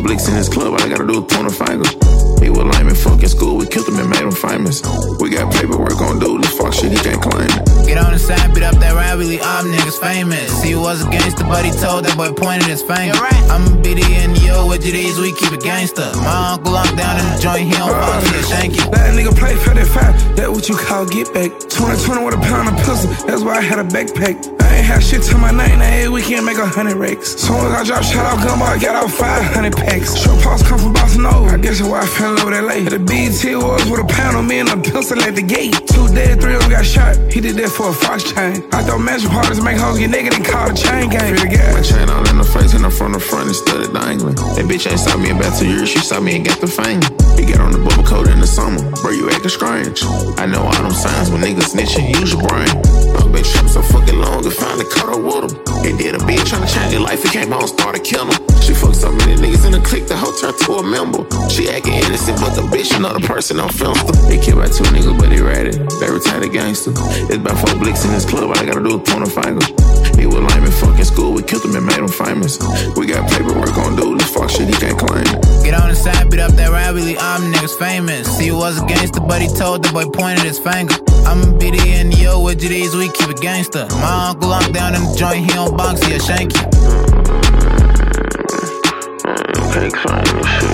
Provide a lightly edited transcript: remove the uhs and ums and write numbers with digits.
blicks in this club, all I gotta do is point a finger. He was lame and fucking school, we killed him and made him famous. We got paperwork on dude, this fuck shit, he can't claim it. Get on the side, beat up that ride, really all niggas famous. See, he was a gangster, but he told that boy pointed his finger. I'm a BD in yo, with GDs, we keep it gangster. My uncle locked down in the joint, he don't fall, he'll shank you. That nigga play 35, that what you call get back. 2020 with a pound of pistol, that's why I had a backpack. I ain't had shit to my name, now every weekend make 100 racks. Soon as I drop shot out gun, I got out 500 packs. Short pops come from Boston, no, I guess that's why I fell in love with LA. The BT was with a pound on me and a pistol at the gate. 2 dead, 3 of them got shot, he did that for a fox chain. I thought magic parties make hoes get naked and call the chain gang. My chain all in the face and I'm from the front and studded dangling. That bitch ain't saw me in about 2 years, she saw me and got the fame. He got on the bubble coat in the summer, bro, you acting strange. I know all them signs when niggas snitching, use your brain. Dog been trapping so fucking long and finally caught up with him. He did a bitch tryna change his life, he came home, started killing him. She fucked so many niggas in the clique, the whole turned to a member. She acting innocent, but the bitch, you know the person on film. They killed by 2 niggas, but they ratted. They retired gangster. It's about 4 blicks in this club, all I gotta do is point a finger. He was lame in fucking school, we killed him and made him famous. We got paperwork on dude, this fuck shit, he can't claim it. Get on the side, beat up that ride, really all niggas famous. See, he was a gangster, but he told that boy pointed his finger. I'm a BD in yo, with GDs, we keep it gangster. My uncle locked down in the joint, he don't box, he'll shank you. Can't claim this shit.